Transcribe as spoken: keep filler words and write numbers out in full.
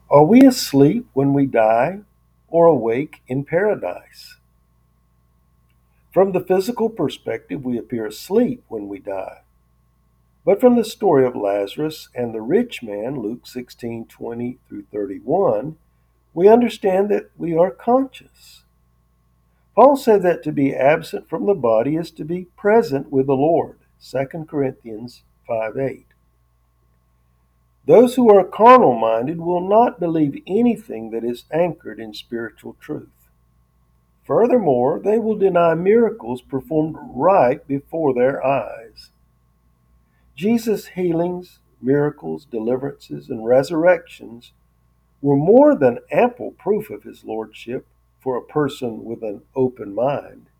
Are we asleep when we die or awake in paradise? From the physical perspective, we appear asleep when we die. But from the story of Lazarus and the rich man, Luke sixteen twenty through thirty-one, we understand that we are conscious. Paul said that to be absent from the body is to be present with the Lord, Second Corinthians five eight. Those who are carnal minded will not believe anything that is anchored in spiritual truth. Furthermore, they will deny miracles performed right before their eyes. Jesus' healings, miracles, deliverances, and resurrections were more than ample proof of his lordship for a person with an open mind.